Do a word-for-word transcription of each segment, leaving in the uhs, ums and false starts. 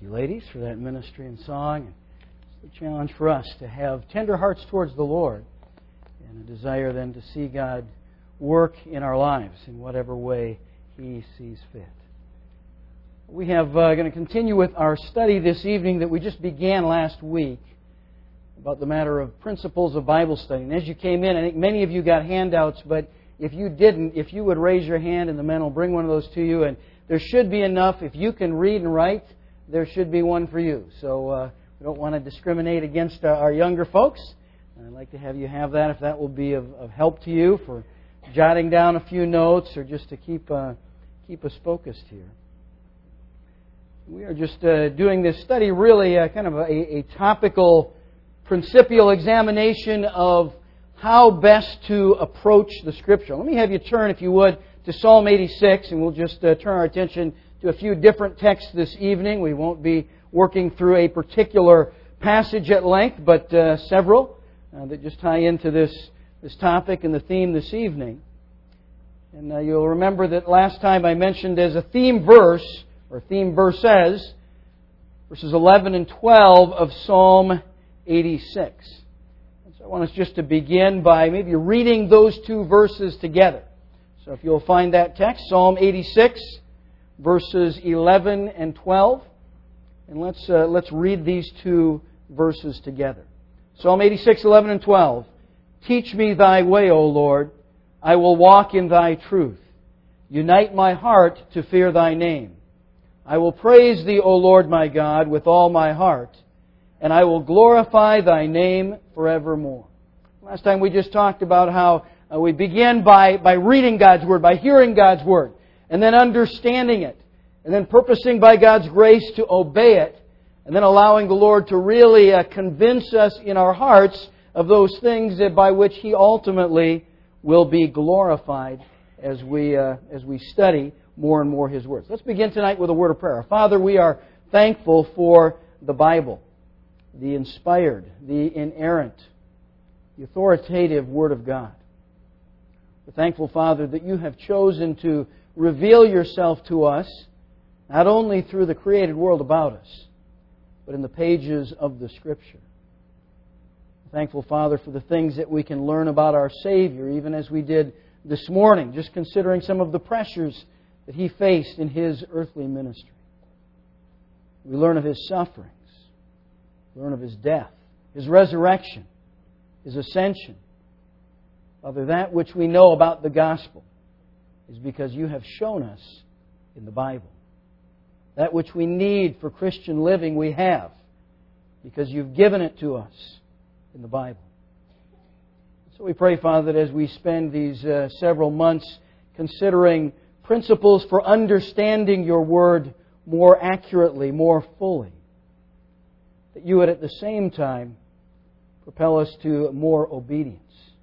you, ladies, for that ministry and song. It's a challenge for us to have tender hearts towards the Lord and a desire then to see God work in our lives in whatever way He sees fit. We have uh, going to continue with our study this evening that we just began last week about the matter of principles of Bible study. And as you came in, I think many of you got handouts, but if you didn't, if you would raise your hand and the men will bring one of those to you, and there should be enough. If you can read and write, there should be one for you. So uh, we don't want to discriminate against uh, our younger folks. I'd like to have you have that if that will be of, of help to you for jotting down a few notes or just to keep uh, keep us focused here. We are just uh, doing this study really uh, kind of a, a topical, principial examination of how best to approach the Scripture. Let me have you turn, if you would, to Psalm eighty-six, and we'll just uh, turn our attention to a few different texts this evening. We won't be working through a particular passage at length, but uh, several uh, that just tie into this, this topic and the theme this evening. And uh, you'll remember that last time I mentioned as a theme verse, or theme verses, verses eleven and twelve of Psalm eighty-six. And so I want us just to begin by maybe reading those two verses together. So if you'll find that text, Psalm eighty-six, verses eleven and twelve. And let's uh, let's read these two verses together. Psalm eighty-six, eleven and twelve. Teach me Thy way, O Lord. I will walk in Thy truth. Unite my heart to fear Thy name. I will praise Thee, O Lord my God, with all my heart, and I will glorify Thy name forevermore. Last time we just talked about how uh, we begin by, by reading God's Word, by hearing God's Word, and then understanding it, and then purposing by God's grace to obey it, and then allowing the Lord to really uh, convince us in our hearts of those things that by which He ultimately will be glorified as we uh, as we study more and more His words. Let's begin tonight with a word of prayer. Father, we are thankful for the Bible, the inspired, the inerrant, the authoritative Word of God. We're thankful, Father, that You have chosen to reveal Yourself to us, not only through the created world about us, but in the pages of the Scripture. We're thankful, Father, for the things that we can learn about our Savior, even as we did this morning, just considering some of the pressures that He faced in His earthly ministry. We learn of His sufferings, learn of His death, His resurrection, His ascension. Father, that which we know about the gospel is because You have shown us in the Bible. That which we need for Christian living we have because You've given it to us in the Bible. So we pray, Father, that as we spend these uh, several months considering principles for understanding Your Word more accurately, more fully, that You would at the same time propel us to more obedience,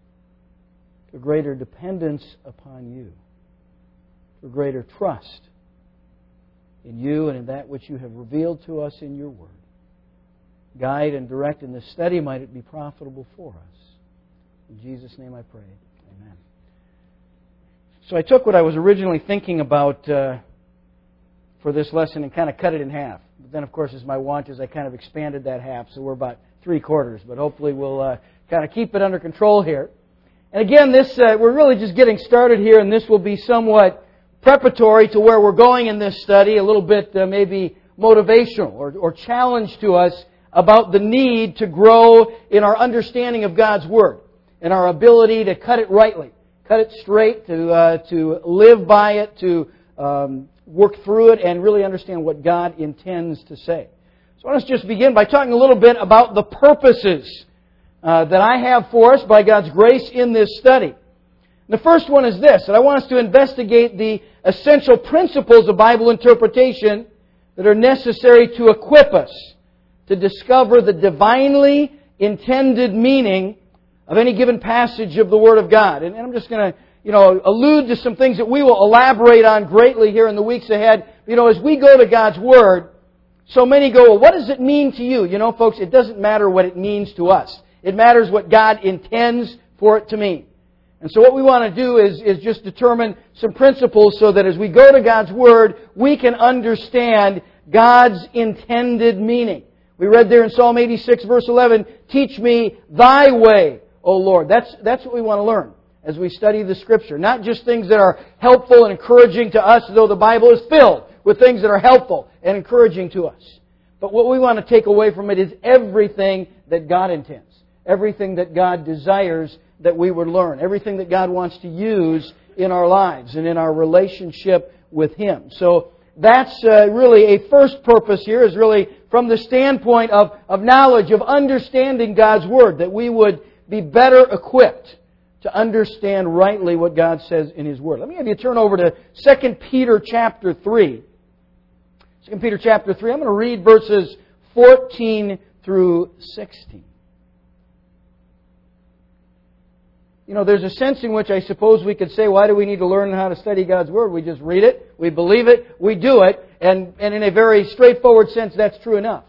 to greater dependence upon You, to greater trust in You and in that which You have revealed to us in Your Word. Guide and direct in this study, might it be profitable for us. In Jesus' name I pray. Amen. So I took what I was originally thinking about uh, for this lesson and kind of cut it in half. But then, of course, as my wont is, I kind of expanded that half, so we're about three quarters. But hopefully we'll uh, kind of keep it under control here. And again, this uh, we're really just getting started here, and this will be somewhat preparatory to where we're going in this study, a little bit uh, maybe motivational or, or challenge to us about the need to grow in our understanding of God's Word and our ability to cut it rightly, cut it straight, to uh, to live by it, to um, work through it, and really understand what God intends to say. So I want us to just begin by talking a little bit about the purposes uh, that I have for us by God's grace in this study. The first one is this, that I want us to investigate the essential principles of Bible interpretation that are necessary to equip us to discover the divinely intended meaning of any given passage of the Word of God. And I'm just going to, you know, allude to some things that we will elaborate on greatly here in the weeks ahead. You know, as we go to God's Word, so many go, well, what does it mean to you? You know, folks, it doesn't matter what it means to us. It matters what God intends for it to mean. And so what we want to do is, is just determine some principles so that as we go to God's Word, we can understand God's intended meaning. We read there in Psalm eighty-six, verse eleven, teach me thy way, O Lord. That's, that's what we want to learn as we study the Scripture. Not just things that are helpful and encouraging to us, though the Bible is filled with things that are helpful and encouraging to us. But what we want to take away from it is everything that God intends. Everything that God desires that we would learn. Everything that God wants to use in our lives and in our relationship with Him. So that's uh, really a first purpose here, is really from the standpoint of, of knowledge, of understanding God's Word, that we would be better equipped to understand rightly what God says in His Word. Let me have you turn over to Second Peter chapter three. Second Peter chapter three. I'm going to read verses fourteen through sixteen. You know, there's a sense in which I suppose we could say, why do we need to learn how to study God's Word? We just read it, we believe it, we do it, and, and in a very straightforward sense, that's true enough.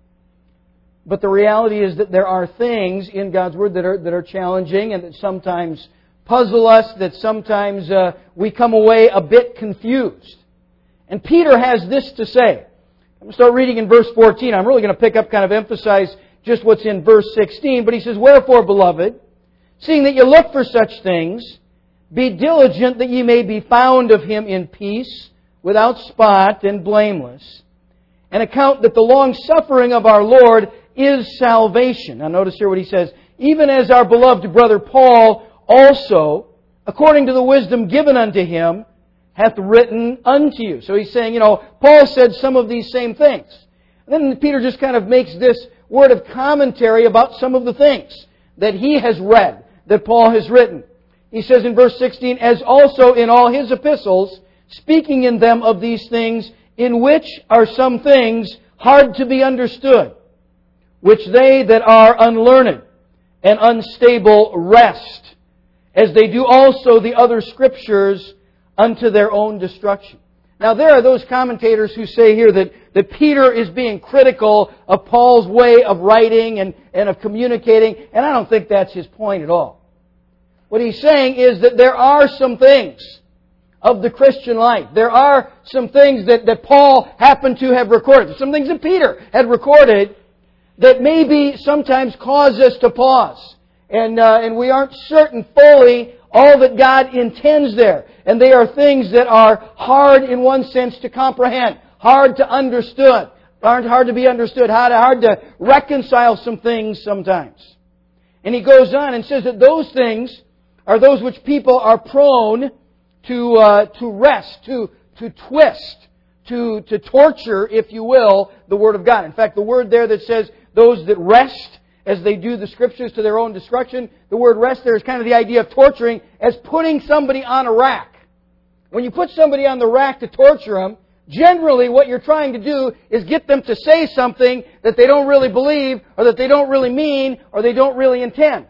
But the reality is that there are things in God's Word that are, that are challenging and that sometimes puzzle us, that sometimes uh, we come away a bit confused. And Peter has this to say. I'm going to start reading in verse fourteen. I'm really going to pick up, kind of emphasize just what's in verse sixteen. But he says, wherefore, beloved, seeing that you look for such things, be diligent that ye may be found of Him in peace, without spot and blameless, and account that the long-suffering of our Lord is salvation. Now notice here what he says, even as our beloved brother Paul also, according to the wisdom given unto him, hath written unto you. So he's saying, you know, Paul said some of these same things. And then Peter just kind of makes this word of commentary about some of the things that he has read, that Paul has written. He says in verse sixteen, as also in all his epistles, speaking in them of these things, in which are some things hard to be understood, which they that are unlearned and unstable wrest, as they do also the other Scriptures unto their own destruction. Now there are those commentators who say here that, that Peter is being critical of Paul's way of writing and, and of communicating, and I don't think that's his point at all. What he's saying is that there are some things of the Christian life. There are some things that, that Paul happened to have recorded, some things that Peter had recorded that maybe sometimes cause us to pause. And, uh, and we aren't certain fully all that God intends there. And they are things that are hard in one sense to comprehend, hard to understood, aren't hard to be understood, hard, hard to reconcile some things sometimes. And he goes on and says that those things are those which people are prone to uh, to wrest, to to twist, to to torture, if you will, the Word of God. In fact, the word there that says those that wrest as they do the Scriptures to their own destruction, the word wrest there is kind of the idea of torturing as putting somebody on a rack. When you put somebody on the rack to torture them, generally what you're trying to do is get them to say something that they don't really believe, or that they don't really mean, or they don't really intend.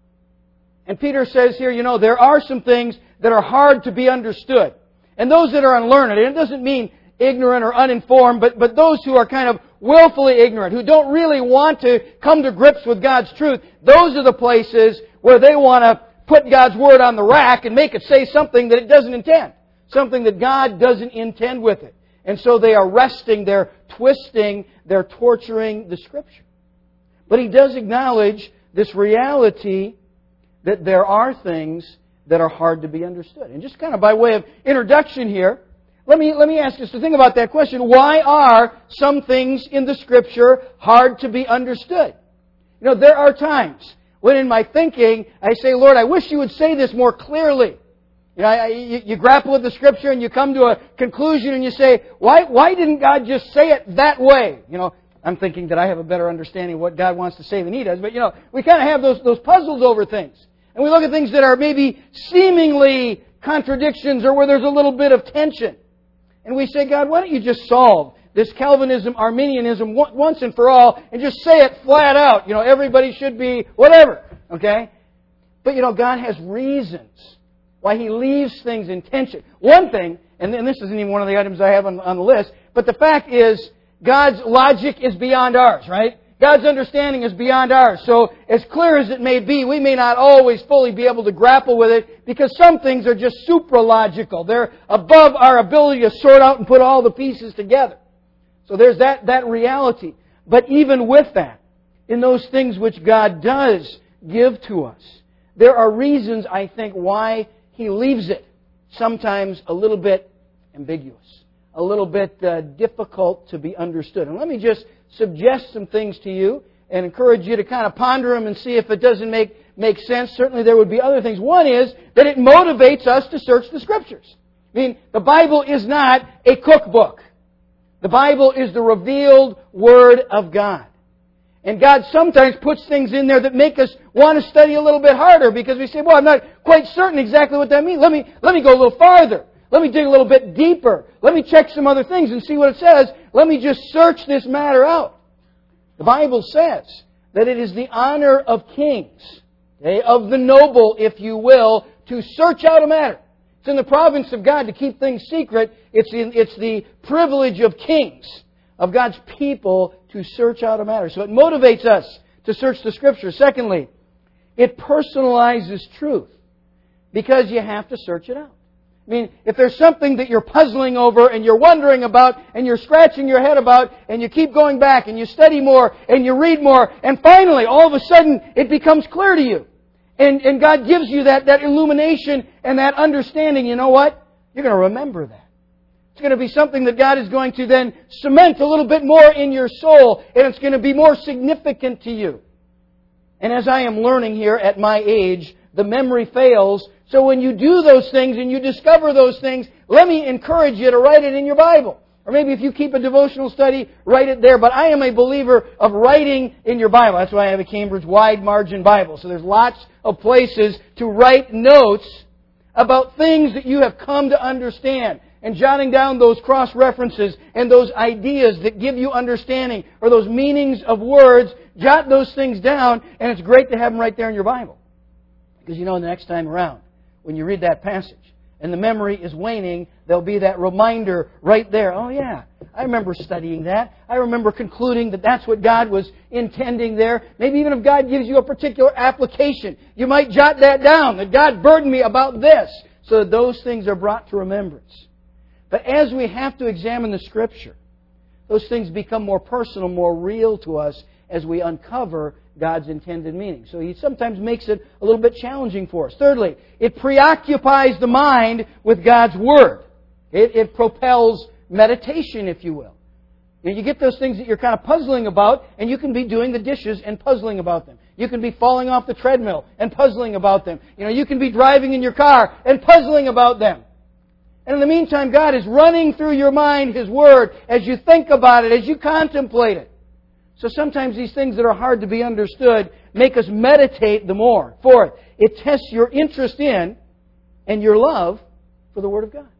And Peter says here, you know, there are some things that are hard to be understood. And those that are unlearned, and it doesn't mean ignorant or uninformed, but, but those who are kind of willfully ignorant, who don't really want to come to grips with God's truth, those are the places where they want to put God's Word on the rack and make it say something that it doesn't intend. Something that God doesn't intend with it. And so they are wresting, they're twisting, they're torturing the Scripture. But he does acknowledge this reality that there are things that are hard to be understood. And just kind of by way of introduction here, let me, let me ask us to think about that question. Why are some things in the Scripture hard to be understood? You know, there are times when in my thinking I say, Lord, I wish you would say this more clearly. You know, I, you, you grapple with the Scripture and you come to a conclusion and you say, why, why didn't God just say it that way? You know, I'm thinking that I have a better understanding of what God wants to say than He does. But, you know, we kind of have those, those puzzles over things. And we look at things that are maybe seemingly contradictions or where there's a little bit of tension. And we say, God, why don't you just solve this Calvinism, Arminianism once and for all and just say it flat out. You know, everybody should be whatever. Okay? But, you know, God has reasons why He leaves things in tension. One thing, and this isn't even one of the items I have on, on the list, but the fact is God's logic is beyond ours, right? God's understanding is beyond ours. So as clear as it may be, we may not always fully be able to grapple with it because some things are just supralogical. They're above our ability to sort out and put all the pieces together. So there's that, that reality. But even with that, in those things which God does give to us, there are reasons, I think, why He leaves it sometimes a little bit ambiguous, a little bit uh, difficult to be understood. And let me just suggest some things to you and encourage you to kind of ponder them and see if it doesn't make, make sense. Certainly there would be other things. One is that it motivates us to search the Scriptures. I mean, the Bible is not a cookbook. The Bible is the revealed Word of God. And God sometimes puts things in there that make us want to study a little bit harder because we say, well, I'm not quite certain exactly what that means. Let me, let me go a little farther. Let me dig a little bit deeper. Let me check some other things and see what it says. Let me just search this matter out. The Bible says that it is the honor of kings, okay, of the noble, if you will, to search out a matter. It's in the province of God to keep things secret. It's, in, it's the privilege of kings, of God's people, to search out a matter. So it motivates us to search the Scriptures. Secondly, it personalizes truth because you have to search it out. I mean, if there's something that you're puzzling over and you're wondering about and you're scratching your head about and you keep going back and you study more and you read more and finally, all of a sudden, it becomes clear to you. And, and God gives you that, that illumination and that understanding. You know what? You're going to remember that. It's going to be something that God is going to then cement a little bit more in your soul, and it's going to be more significant to you. And as I am learning here at my age, the memory fails. So when you do those things and you discover those things, let me encourage you to write it in your Bible. Or maybe if you keep a devotional study, write it there. But I am a believer of writing in your Bible. That's why I have a Cambridge wide margin Bible. So there's lots of places to write notes about things that you have come to understand. And jotting down those cross-references and those ideas that give you understanding or those meanings of words, jot those things down, and it's great to have them right there in your Bible. Because you know the next time around, when you read that passage and the memory is waning, there'll be that reminder right there. Oh yeah, I remember studying that. I remember concluding that that's what God was intending there. Maybe even if God gives you a particular application, you might jot that down, that God burdened me about this, so that those things are brought to remembrance. But as we have to examine the Scripture, those things become more personal, more real to us as we uncover God's intended meaning. So He sometimes makes it a little bit challenging for us. Thirdly, it preoccupies the mind with God's Word. It, it propels meditation, if you will. You know, you get those things that you're kind of puzzling about, and you can be doing the dishes and puzzling about them. You can be falling off the treadmill and puzzling about them. You know, you can be driving in your car and puzzling about them. And in the meantime, God is running through your mind His Word as you think about it, as you contemplate it. So sometimes these things that are hard to be understood make us meditate the more. Fourth, it tests your interest in and your love for the Word of God.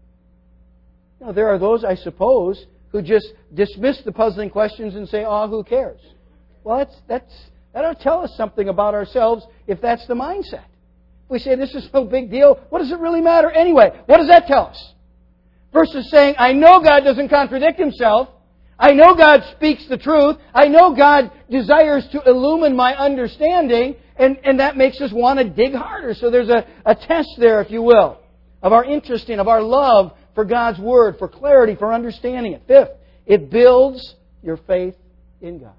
Now, there are those, I suppose, who just dismiss the puzzling questions and say, oh, who cares? Well, that's, that's, that'll tell us something about ourselves if that's the mindset. We say, this is no big deal. What does it really matter anyway? What does that tell us? Versus saying, I know God doesn't contradict Himself. I know God speaks the truth. I know God desires to illumine my understanding. And, and that makes us want to dig harder. So there's a, a test there, if you will, of our interest in, of our love for God's Word, for clarity, for understanding it. Fifth, it builds your faith in God.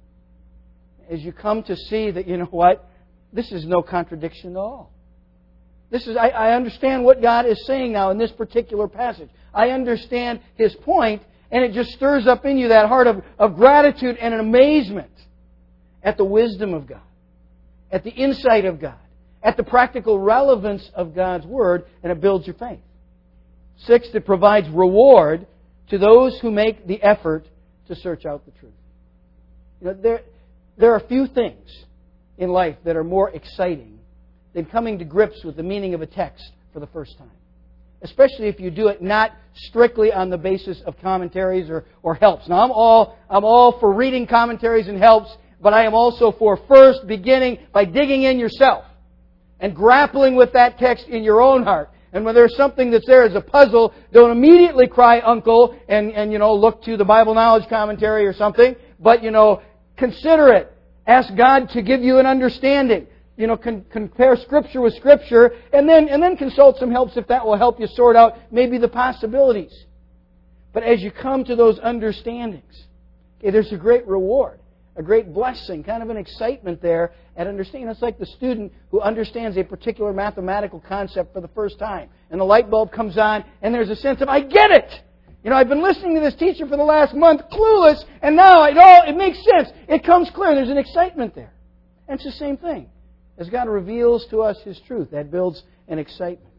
As you come to see that, you know what, this is no contradiction at all. This is, I, I understand what God is saying now in this particular passage. I understand His point, and it just stirs up in you that heart of, of gratitude and an amazement at the wisdom of God, at the insight of God, at the practical relevance of God's Word, and it builds your faith. Sixth, it provides reward to those who make the effort to search out the truth. You know, there, there are few things in life that are more exciting than coming to grips with the meaning of a text for the first time. Especially if you do it not strictly on the basis of commentaries or, or helps. Now, I'm all, I'm all for reading commentaries and helps, but I am also for first beginning by digging in yourself and grappling with that text in your own heart. And when there's something that's there as a puzzle, don't immediately cry uncle and, and you know, look to the Bible Knowledge Commentary or something, but, you know, consider it. Ask God to give you an understanding. You know, con- compare Scripture with Scripture, and then and then consult some helps if that will help you sort out maybe the possibilities. But as you come to those understandings, okay, there's a great reward, a great blessing, kind of an excitement there at understanding. It's like the student who understands a particular mathematical concept for the first time. And the light bulb comes on, and there's a sense of, I get it! You know, I've been listening to this teacher for the last month, clueless, and now it all it makes sense. It comes clear. There's an excitement there. And it's the same thing. As God reveals to us His truth, that builds an excitement.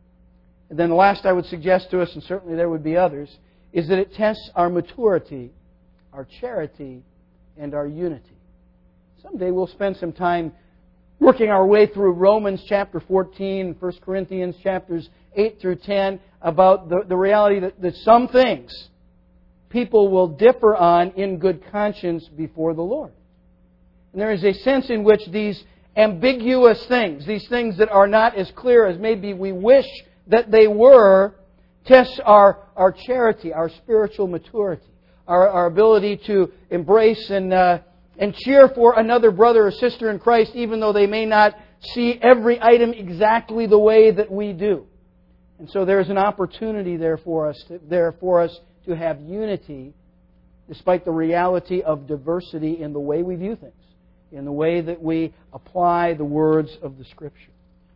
And then the last I would suggest to us, and certainly there would be others, is that it tests our maturity, our charity, and our unity. Someday we'll spend some time working our way through Romans chapter fourteen, First Corinthians chapters eight through ten, about the, the reality that, that some things people will differ on in good conscience before the Lord. And there is a sense in which these ambiguous things, these things that are not as clear as maybe we wish that they were, tests our, our charity, our spiritual maturity, our, our ability to embrace and, uh, and cheer for another brother or sister in Christ, even though they may not see every item exactly the way that we do. And so there is an opportunity there for us, to, there for us to have unity, despite the reality of diversity in the way we view things, in the way that we apply the words of the Scripture.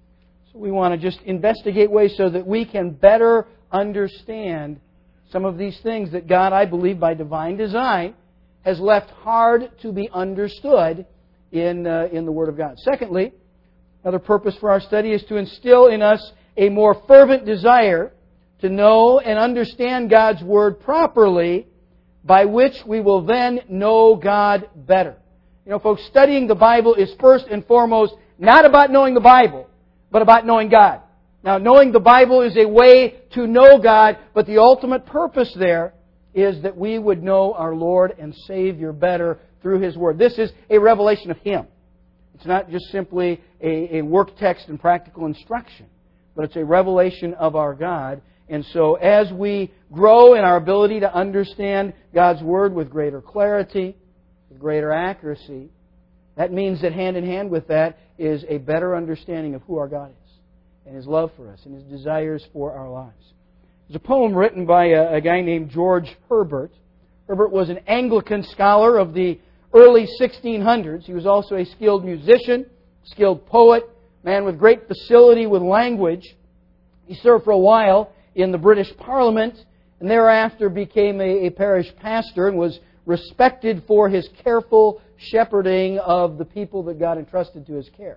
So we want to just investigate ways so that we can better understand some of these things that God, I believe, by divine design, has left hard to be understood in, uh, in the Word of God. Secondly, another purpose for our study is to instill in us a more fervent desire to know and understand God's Word properly, by which we will then know God better. You know, folks, studying the Bible is first and foremost not about knowing the Bible, but about knowing God. Now, knowing the Bible is a way to know God, but the ultimate purpose there is that we would know our Lord and Savior better through His Word. This is a revelation of Him. It's not just simply a, a work text and practical instruction, but it's a revelation of our God. And so as we grow in our ability to understand God's Word with greater clarity, with greater accuracy, that means that hand in hand with that is a better understanding of who our God is and His love for us and His desires for our lives. There's a poem written by a, a guy named George Herbert. Herbert was an Anglican scholar of the early sixteen hundreds. He was also a skilled musician, skilled poet, man with great facility with language. He served for a while in the British Parliament and thereafter became a, a parish pastor and was respected for his careful shepherding of the people that God entrusted to his care.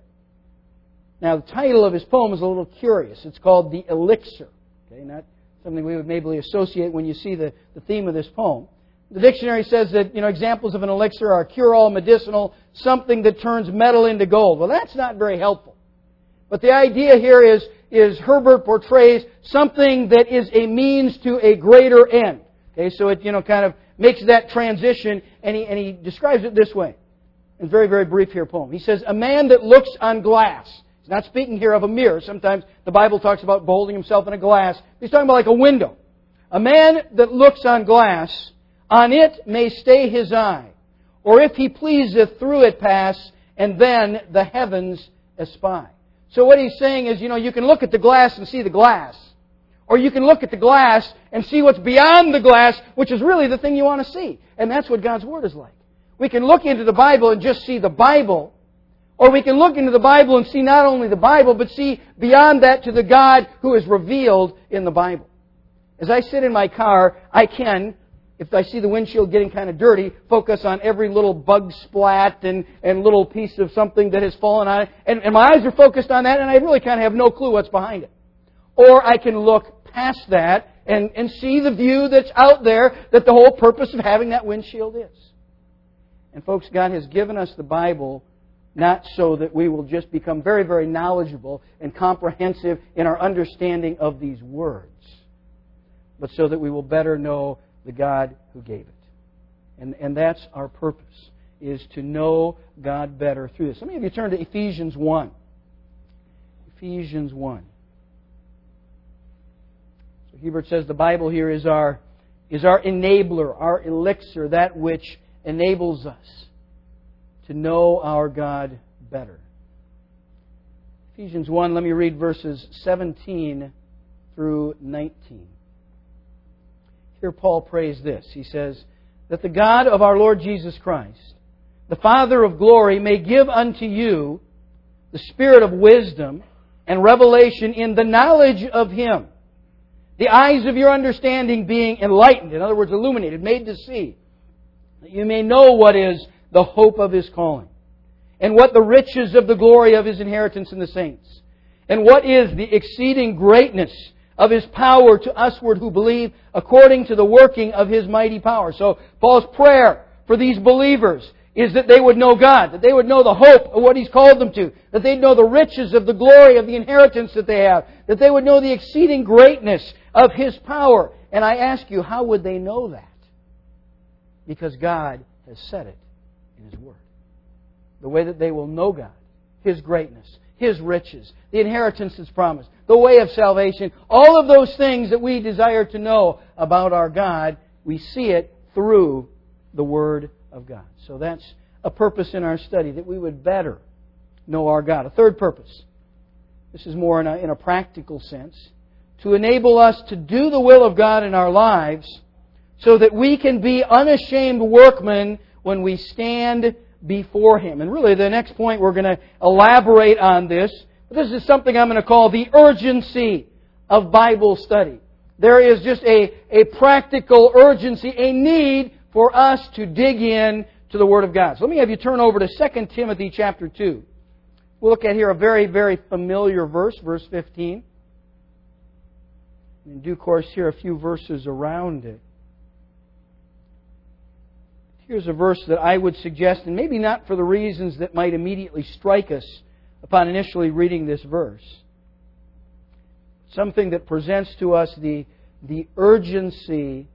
Now, the title of his poem is a little curious. It's called The Elixir. Okay, not something we would maybe associate when you see the, the theme of this poem. The dictionary says that, you know, examples of an elixir are cure-all, medicinal, something that turns metal into gold. Well, that's not very helpful. But the idea here is, is Herbert portrays something that is a means to a greater end. Okay, so it, you know, kind of makes that transition, and he, and he describes it this way. It's very, very brief here poem. He says, a man that looks on glass. He's not speaking here of a mirror. Sometimes the Bible talks about beholding himself in a glass. He's talking about like a window. A man that looks on glass, on it may stay his eye, or if he pleaseth through it pass, and then the heavens espy. So what he's saying is, you know, you can look at the glass and see the glass. Or you can look at the glass and see what's beyond the glass, which is really the thing you want to see. And that's what God's Word is like. We can look into the Bible and just see the Bible. Or we can look into the Bible and see not only the Bible, but see beyond that to the God who is revealed in the Bible. As I sit in my car, I can, if I see the windshield getting kind of dirty, focus on every little bug splat and, and little piece of something that has fallen on it. And, and my eyes are focused on that, and I really kind of have no clue what's behind it. Or I can look past that and, and see the view that's out there that the whole purpose of having that windshield is. And folks, God has given us the Bible not so that we will just become very, very knowledgeable and comprehensive in our understanding of these words, but so that we will better know the God who gave it. And, and that's our purpose, is to know God better through this. Let me have you turn to Ephesians one. Ephesians one. So Hebert says the Bible here is our, is our enabler, our elixir, that which enables us to know our God better. Ephesians one, let me read verses seventeen through nineteen. here Paul prays this. He says, that the God of our Lord Jesus Christ, the Father of glory, may give unto you the spirit of wisdom and revelation in the knowledge of Him, the eyes of your understanding being enlightened, in other words, illuminated, made to see, that you may know what is the hope of His calling, and what the riches of the glory of His inheritance in the saints, and what is the exceeding greatness of His power to usward who believe, according to the working of His mighty power. So Paul's prayer for these believers is that they would know God, that they would know the hope of what He's called them to, that they'd know the riches of the glory of the inheritance that they have, that they would know the exceeding greatness of His power. And I ask you, how would they know that? Because God has said it in His Word. The way that they will know God, His greatness, His riches, the inheritance that's promised, the way of salvation, all of those things that we desire to know about our God, we see it through the Word of God. So that's a purpose in our study, that we would better know our God. A third purpose, this is more in a, in a practical sense, to enable us to do the will of God in our lives so that we can be unashamed workmen when we stand before Him. And really the next point we're going to elaborate on this. This is something I'm going to call the urgency of Bible study. There is just a, a practical urgency, a need for us to dig in to the Word of God. So let me have you turn over to Second Timothy chapter two. We'll look at here a very, very familiar verse, verse fifteen. In due course, here a few verses around it. Here's a verse that I would suggest, and maybe not for the reasons that might immediately strike us upon initially reading this verse. Something that presents to us the, the urgency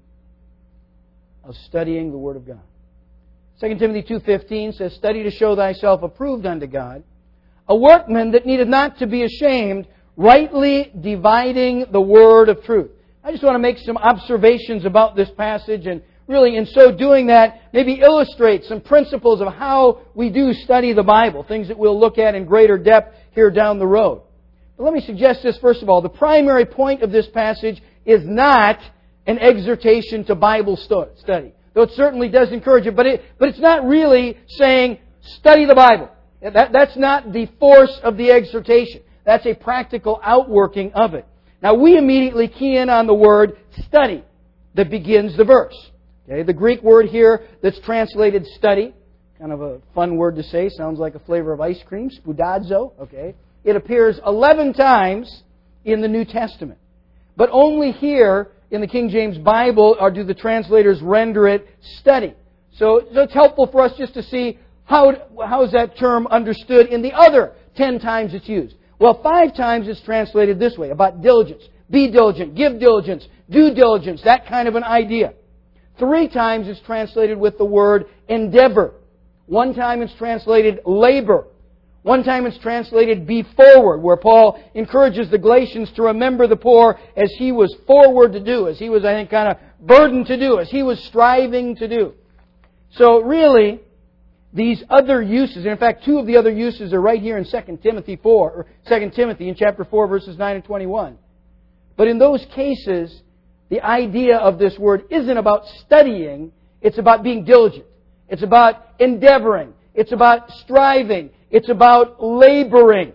of studying the Word of God. Second Timothy two fifteen says, study to show thyself approved unto God, a workman that needeth not to be ashamed, rightly dividing the word of truth. I just want to make some observations about this passage, and really in so doing that, maybe illustrate some principles of how we do study the Bible, things that we'll look at in greater depth here down the road. But let me suggest this first of all. The primary point of this passage is not an exhortation to Bible study, though it certainly does encourage it, but it, but it's not really saying, study the Bible. That, that's not the force of the exhortation. That's a practical outworking of it. Now, we immediately key in on the word study that begins the verse. Okay, the Greek word here that's translated study, kind of a fun word to say, sounds like a flavor of ice cream, spoudazo. Okay, it appears eleven times in the New Testament, but only here in the King James Bible or do the translators render it study. So, so it's helpful for us just to see how how is that term understood in the other ten times it's used. Well, five times it's translated this way, about diligence. Be diligent, give diligence, do diligence, that kind of an idea. Three times it's translated with the word endeavor. One time it's translated labor. One time it's translated be forward, where Paul encourages the Galatians to remember the poor as he was forward to do, as he was, I think, kind of burdened to do, as he was striving to do. So really, these other uses, and in fact, two of the other uses are right here in Second Timothy four, or Second Timothy in chapter four, verses nine and twenty-one. But in those cases, the idea of this word isn't about studying, it's about being diligent. It's about endeavoring. It's about striving. It's about laboring.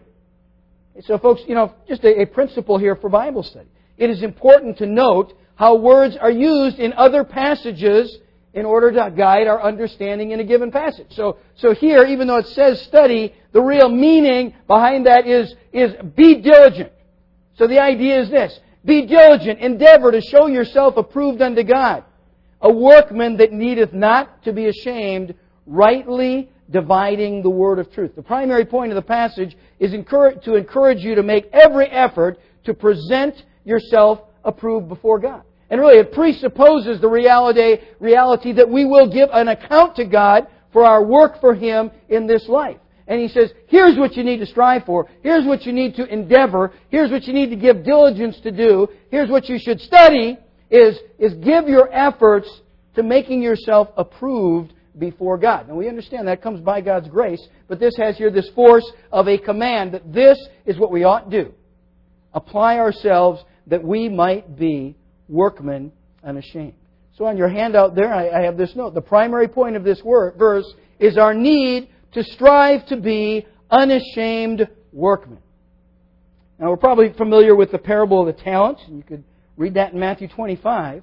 So folks, you know, just a, a principle here for Bible study. It is important to note how words are used in other passages in order to guide our understanding in a given passage. So, so here, even though it says study, the real meaning behind that is, is be diligent. So the idea is this: be diligent, endeavor to show yourself approved unto God, a workman that needeth not to be ashamed, rightly dividing the word of truth. The primary point of the passage is to encourage you to make every effort to present yourself approved before God. And really, it presupposes the reality, reality that we will give an account to God for our work for Him in this life. And he says, here's what you need to strive for. Here's what you need to endeavor. Here's what you need to give diligence to do. Here's what you should study, is, is give your efforts to making yourself approved before God. Now, we understand that comes by God's grace, but this has here this force of a command that this is what we ought to do. Apply ourselves that we might be workmen unashamed. So on your handout there, I, I have this note. The primary point of this word, verse is our need to strive to be unashamed workmen. Now, we're probably familiar with the parable of the talents. You could read that in Matthew twenty-five.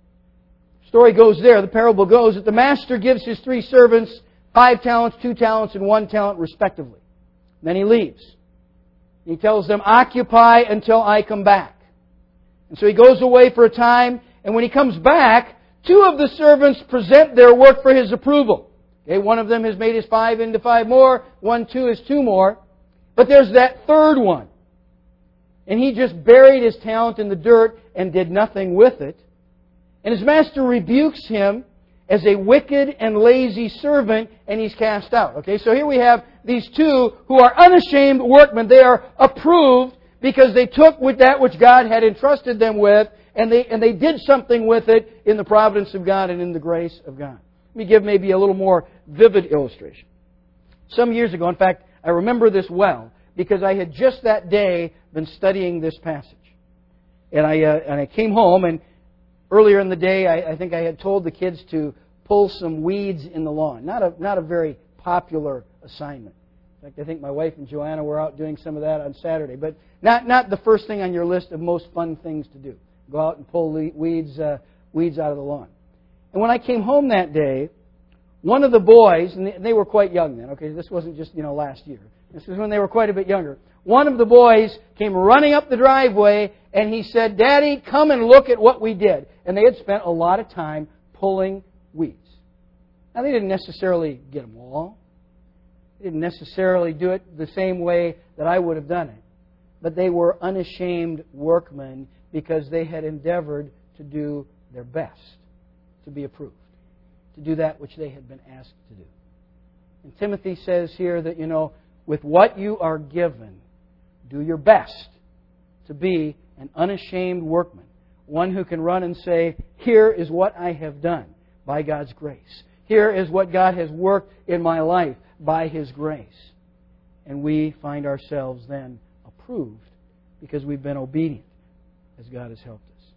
The story goes there. The parable goes that the master gives his three servants five talents, two talents, and one talent respectively. Then he leaves. He tells them, occupy until I come back. And so he goes away for a time, and when he comes back, two of the servants present their work for his approval. Okay, one of them has made his five into five more, one, two is two more. But there's that third one. And he just buried his talent in the dirt and did nothing with it. And his master rebukes him as a wicked and lazy servant, and he's cast out. Okay, so here we have these two who are unashamed workmen. They are approved because they took with that which God had entrusted them with, and they and they did something with it in the providence of God and in the grace of God. Let me give maybe a little more vivid illustration. Some years ago, in fact, I remember this well, because I had just that day been studying this passage. And I uh, and I came home, and earlier in the day, I, I think I had told the kids to pull some weeds in the lawn. Not a not a very popular assignment. In fact, I think my wife and Joanna were out doing some of that on Saturday. But not not the first thing on your list of most fun things to do. Go out and pull weeds uh, weeds out of the lawn. And when I came home that day, one of the boys, and they were quite young then. Okay, this wasn't just you know last year. This was when they were quite a bit younger. One of the boys came running up the driveway and he said, Daddy, come and look at what we did. And they had spent a lot of time pulling weeds. Now, they didn't necessarily get them all. They didn't necessarily do it the same way that I would have done it. But they were unashamed workmen because they had endeavored to do their best, to be approved, to do that which they had been asked to do. And Timothy says here that, you know, with what you are given, do your best to be an unashamed workman. One who can run and say, here is what I have done by God's grace. Here is what God has worked in my life by His grace. And we find ourselves then approved because we've been obedient as God has helped us.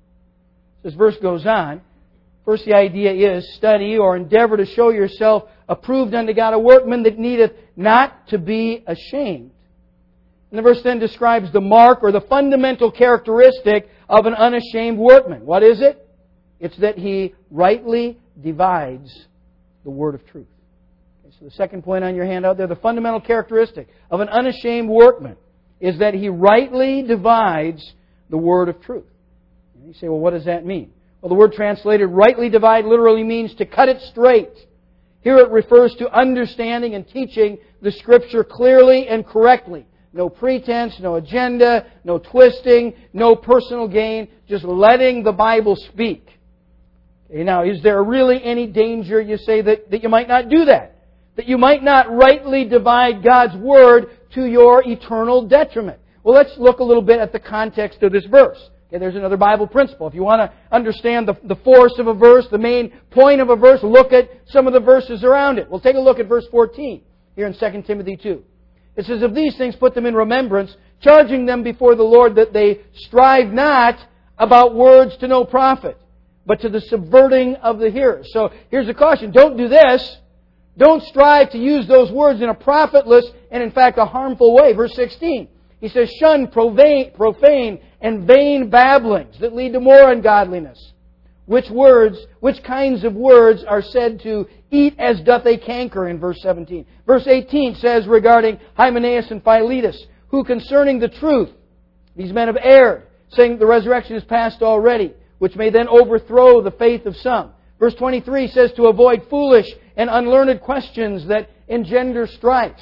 This verse goes on. First, the idea is study or endeavor to show yourself approved unto God, a workman that needeth not to be ashamed. And the verse then describes the mark or the fundamental characteristic of an unashamed workman. What is it? It's that he rightly divides the word of truth. Okay, so the second point on your handout there, the fundamental characteristic of an unashamed workman is that he rightly divides the word of truth. And you say, well, what does that mean? Well, the word translated rightly divide literally means to cut it straight. Here it refers to understanding and teaching the Scripture clearly and correctly. No pretense, no agenda, no twisting, no personal gain, just letting the Bible speak. Okay, now, is there really any danger, you say, that, that you might not do that? That you might not rightly divide God's Word to your eternal detriment? Well, let's look a little bit at the context of this verse. Okay, there's another Bible principle. If you want to understand the, the force of a verse, the main point of a verse, look at some of the verses around it. We'll take a look at verse fourteen here in Second Timothy two. It says, of these things put them in remembrance, charging them before the Lord that they strive not about words to no profit, but to the subverting of the hearers. So here's a caution. Don't do this. Don't strive to use those words in a profitless and in fact a harmful way. Verse sixteen. He says, shun profane, profane and vain babblings that lead to more ungodliness. Which words, which kinds of words are said to eat as doth a canker in verse seventeen. Verse eighteen says regarding Hymenaeus and Philetus, who concerning the truth, these men have erred, saying the resurrection is past already, which may then overthrow the faith of some. Verse twenty-three says to avoid foolish and unlearned questions that engender strifes.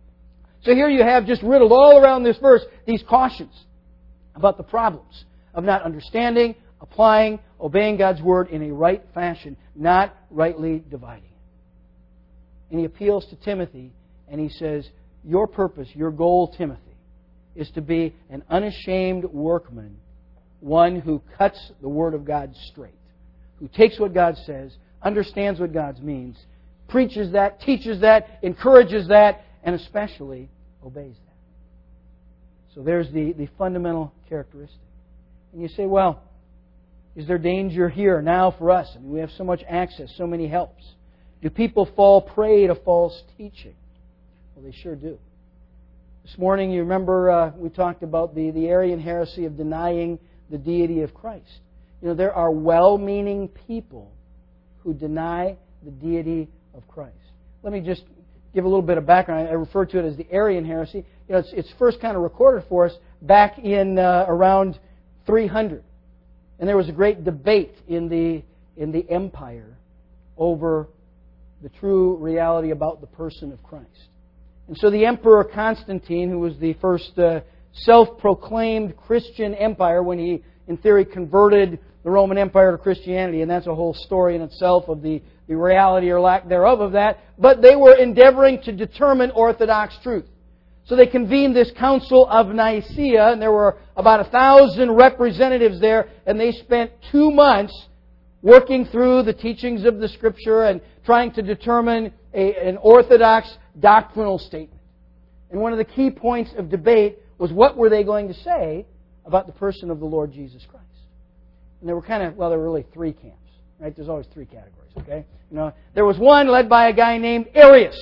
So here you have just riddled all around this verse these cautions about the problems of not understanding, applying, obeying God's Word in a right fashion, not rightly dividing it. And he appeals to Timothy and he says, your purpose, your goal, Timothy, is to be an unashamed workman, one who cuts the Word of God straight, who takes what God says, understands what God means, preaches that, teaches that, encourages that, and especially obeys that. So there's the, the fundamental characteristic. And you say, well, Is there danger here now for us? I mean, we have so much access, so many helps. Do people fall prey to false teaching? Well, they sure do. This morning, you remember uh, we talked about the, the Arian heresy of denying the deity of Christ. You know, there are well-meaning people who deny the deity of Christ. Let me just give a little bit of background. I refer to it as the Arian heresy. You know, it's, it's first kind of recorded for us back in uh, around three hundred. And there was a great debate in the in the empire over the true reality about the person of Christ. And so the Emperor Constantine, who was the first uh, self-proclaimed Christian empire when he, in theory, converted the Roman Empire to Christianity, and that's a whole story in itself of the, the reality or lack thereof of that, but they were endeavoring to determine Orthodox truth. So they convened this Council of Nicaea, and there were about a thousand representatives there, and they spent two months working through the teachings of the Scripture and trying to determine a, an Orthodox doctrinal statement. And one of the key points of debate was what were they going to say about the person of the Lord Jesus Christ. And there were kind of, well, there were really three camps, right? There's always three categories, okay? You know, there was one led by a guy named Arius.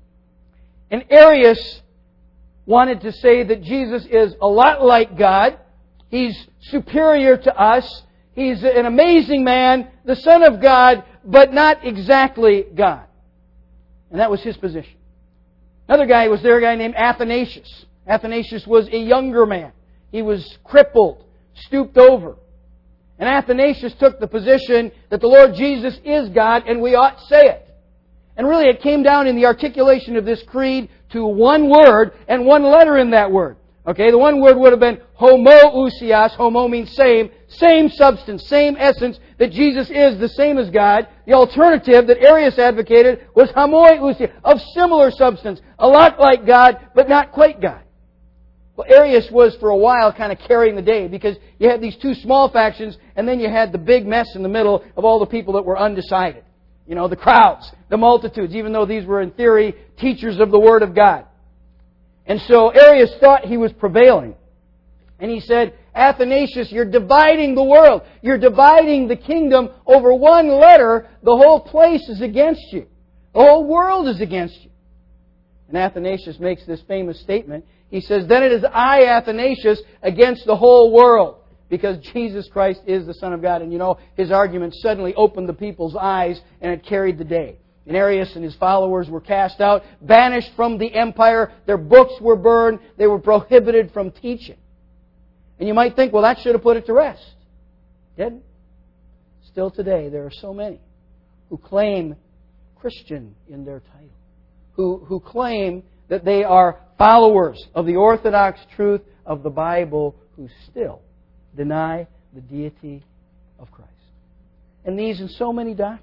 And Arius wanted to say that Jesus is a lot like God. He's superior to us. He's an amazing man, the Son of God, but not exactly God. And that was his position. Another guy was there, a guy named Athanasius. Athanasius was a younger man. He was crippled, stooped over. And Athanasius took the position that the Lord Jesus is God and we ought to say it. And really it came down in the articulation of this creed to one word and one letter in that word. Okay, the one word would have been homoousios. Homo means same. Same substance, same essence, that Jesus is the same as God. The alternative that Arius advocated was homoousios, of similar substance. A lot like God, but not quite God. Well, Arius was for a while kind of carrying the day because you had these two small factions and then you had the big mess in the middle of all the people that were undecided. You know, the crowds, the multitudes, even though these were in theory teachers of the Word of God. And so Arius thought he was prevailing. And he said, Athanasius, you're dividing the world. You're dividing the kingdom over one letter. The whole place is against you. The whole world is against you. And Athanasius makes this famous statement. He says, then it is I, Athanasius, against the whole world. Because Jesus Christ is the Son of God. And you know, his argument suddenly opened the people's eyes and it carried the day. And Arius and his followers were cast out, banished from the empire. Their books were burned. They were prohibited from teaching. And you might think, well, that should have put it to rest. Didn't? Still today, there are so many who claim Christian in their title. Who, who claim that they are followers of the orthodox truth of the Bible who still deny the deity of Christ. And these in so many doctrines.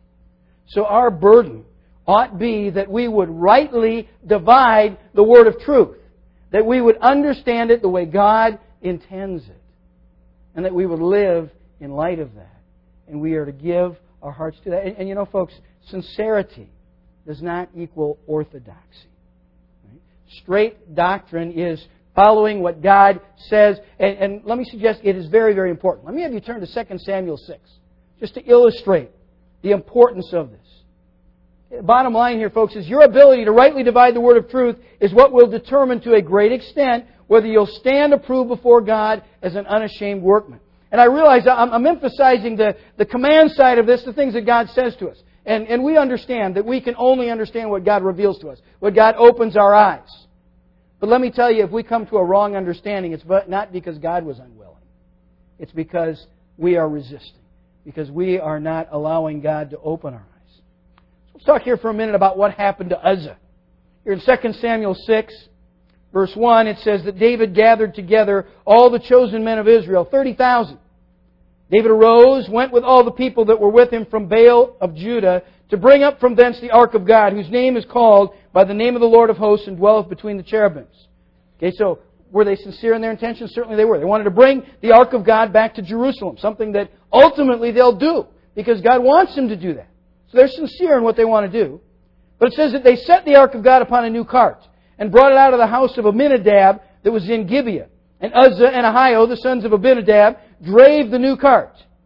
So our burden ought be that we would rightly divide the word of truth. That we would understand it the way God intends it. And that we would live in light of that. And we are to give our hearts to that. And, and you know, folks, sincerity does not equal orthodoxy. Right? Straight doctrine is following what God says. And, and let me suggest it is very, very important. Let me have you turn to Second Samuel six, just to illustrate the importance of this. Bottom line here, folks, is your ability to rightly divide the word of truth is what will determine to a great extent whether you'll stand approved before God as an unashamed workman. And I realize I'm, I'm emphasizing the, the command side of this, the things that God says to us. And, and we understand that we can only understand what God reveals to us, what God opens our eyes. But let me tell you, if we come to a wrong understanding, it's not because God was unwilling. It's because we are resisting. Because we are not allowing God to open our eyes. So let's talk here for a minute about what happened to Uzzah. Here in Second Samuel six, verse one, it says that David gathered together all the chosen men of Israel, thirty thousand. David arose, went with all the people that were with him from Baal of Judah, to bring up from thence the ark of God, whose name is called by the name of the Lord of hosts, and dwelleth between the cherubims. Okay, so were they sincere in their intentions? Certainly they were. They wanted to bring the ark of God back to Jerusalem, something that ultimately they'll do, because God wants them to do that. So they're sincere in what they want to do. But it says that they set the ark of God upon a new cart, and brought it out of the house of Abinadab that was in Gibeah. And Uzzah and Ahio, the sons of Abinadab, drave the new cart.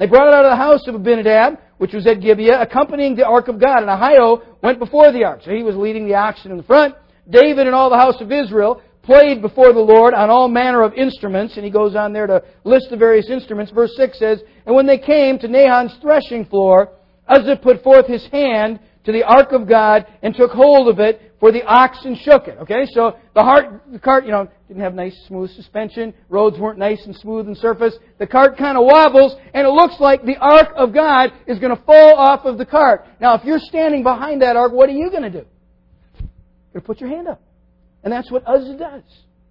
They brought it out of the house of Abinadab, which was at Gibeah, accompanying the ark of God. And Ahio went before the ark. So he was leading the oxen in the front. David and all the house of Israel played before the Lord on all manner of instruments. And he goes on there to list the various instruments. Verse six says, And when they came to Nahon's threshing floor, Uzzah put forth his hand to the ark of God and took hold of it, for the oxen shook it. Okay, so the, heart, the cart, you know, didn't have nice smooth suspension. Roads weren't nice and smooth and surface. The cart kind of wobbles, and it looks like the ark of God is going to fall off of the cart. Now, if you're standing behind that ark, what are you going to do? You're going to put your hand up. And that's what Uzzah does.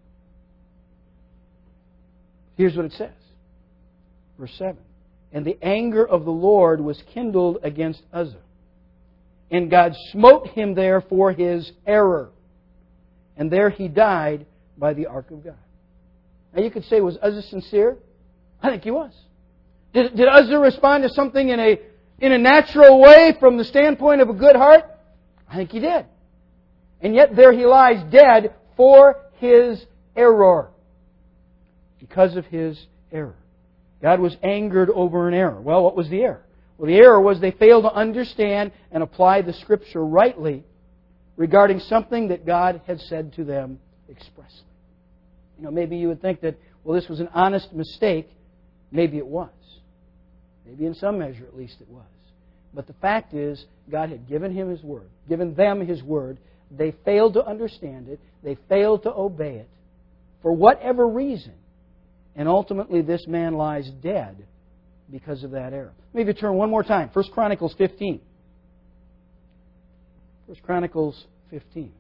Here's what it says. Verse seven. And the anger of the Lord was kindled against Uzzah. And God smote him there for his error. And there he died by the ark of God. Now you could say, was Uzzah sincere? I think he was. Did, did Uzzah respond to something in a, in a natural way from the standpoint of a good heart? I think he did. And yet there he lies dead for his error. Because of his error. God was angered over an error. Well, what was the error? Well, the error was they failed to understand and apply the Scripture rightly regarding something that God had said to them expressly. You know, maybe you would think that, well, this was an honest mistake. Maybe it was. Maybe in some measure, at least, it was. But the fact is, God had given him His Word, given them His Word. They failed to understand it. They failed to obey it for whatever reason. And ultimately, this man lies dead because of that error. Maybe turn one more time. First Chronicles fifteen. First Chronicles fifteen.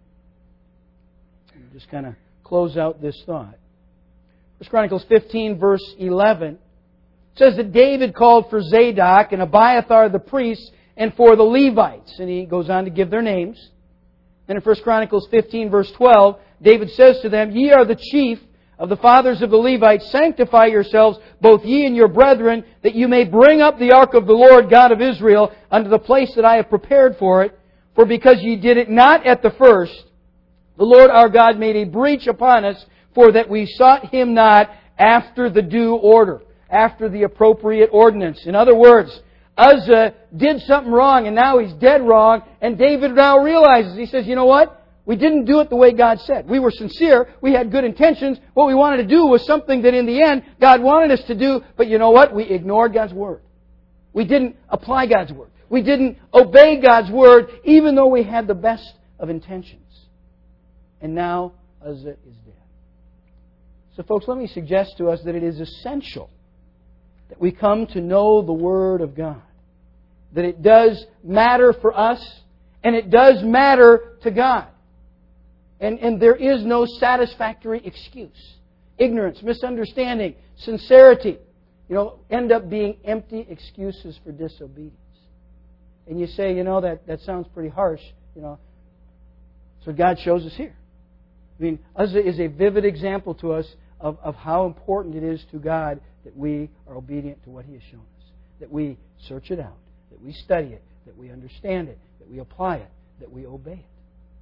Just kind of close out this thought. First Chronicles fifteen, verse eleven. It says that David called for Zadok and Abiathar the priests and for the Levites. And he goes on to give their names. Then in First Chronicles fifteen, verse twelve, David says to them, Ye are the chief of the fathers of the Levites, sanctify yourselves, both ye and your brethren, that you may bring up the ark of the Lord God of Israel unto the place that I have prepared for it. For because ye did it not at the first, the Lord our God made a breach upon us, for that we sought Him not after the due order, after the appropriate ordinance. In other words, Uzzah did something wrong, and now he's dead wrong, and David now realizes, he says, you know what? We didn't do it the way God said. We were sincere. We had good intentions. What we wanted to do was something that in the end God wanted us to do. But you know what? We ignored God's Word. We didn't apply God's Word. We didn't obey God's Word even though we had the best of intentions. And now Uzzah is dead. So folks, let me suggest to us that it is essential that we come to know the Word of God. That it does matter for us and it does matter to God. And, and there is no satisfactory excuse. Ignorance, misunderstanding, sincerity, you know, end up being empty excuses for disobedience. And you say, you know, that, that sounds pretty harsh, you know. So God shows us here. I mean, Uzzah is a vivid example to us of, of how important it is to God that we are obedient to what He has shown us. That we search it out, that we study it, that we understand it, that we apply it, that we obey it.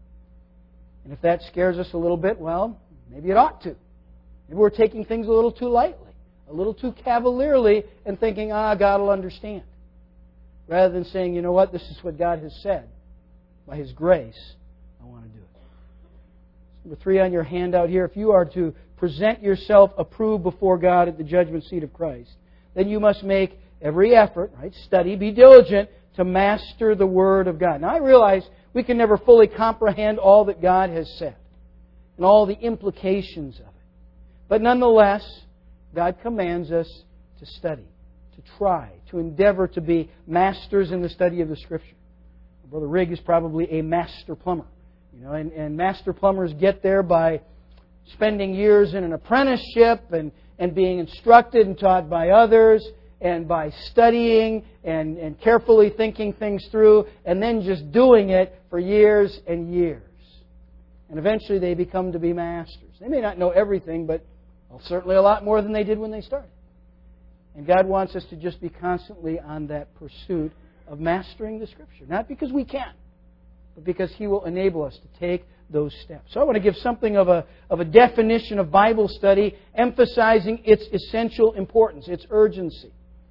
And if that scares us a little bit, well, maybe it ought to. Maybe we're taking things a little too lightly, a little too cavalierly, and thinking, ah, God will understand. Rather than saying, you know what, this is what God has said. By His grace, I want to do it. Number three on your handout here, if you are to present yourself approved before God at the judgment seat of Christ, then you must make every effort, right? Study, be diligent to master the Word of God. Now I realize we can never fully comprehend all that God has said and all the implications of it. But nonetheless, God commands us to study, to try, to endeavor to be masters in the study of the Scripture. Brother Rigg is probably a master plumber. You know, and, and master plumbers get there by spending years in an apprenticeship and, and being instructed and taught by others, and by studying and, and carefully thinking things through, and then just doing it for years and years. And eventually they become to be masters. They may not know everything, but well, certainly a lot more than they did when they started. And God wants us to just be constantly on that pursuit of mastering the Scripture. Not because we can, but because He will enable us to take those steps. So I want to give something of a, of a definition of Bible study, emphasizing its essential importance, its urgency.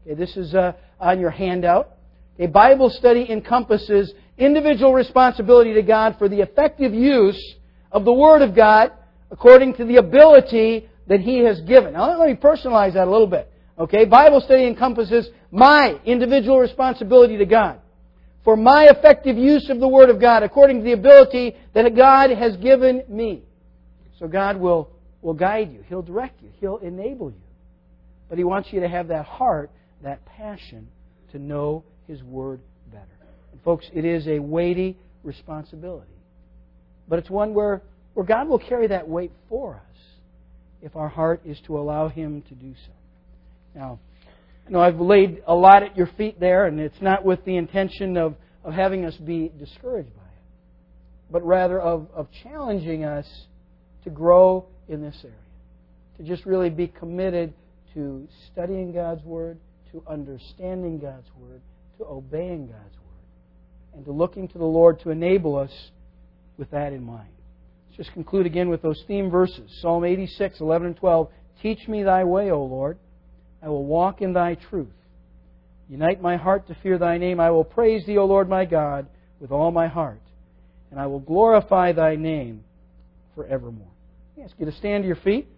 Okay, this is uh, on your handout. A Bible study encompasses individual responsibility to God for the effective use of the Word of God according to the ability that He has given. Now, let me personalize that a little bit. Okay, Bible study encompasses my individual responsibility to God for my effective use of the Word of God according to the ability that God has given me. So God will, will guide you. He'll direct you. He'll enable you. But He wants you to have that heart, that passion to know His Word better. And folks, it is a weighty responsibility. But it's one where, where God will carry that weight for us if our heart is to allow Him to do so. Now, I know I've laid a lot at your feet there, and it's not with the intention of, of having us be discouraged by it, but rather of, of challenging us to grow in this area, to just really be committed to studying God's Word, to understanding God's Word, to obeying God's Word, and to looking to the Lord to enable us with that in mind. Let's just conclude again with those theme verses. Psalm eighty-six, eleven and twelve. Teach me Thy way, O Lord. I will walk in Thy truth. Unite my heart to fear Thy name. I will praise Thee, O Lord my God, with all my heart. And I will glorify Thy name forevermore. I ask you to stand to your feet.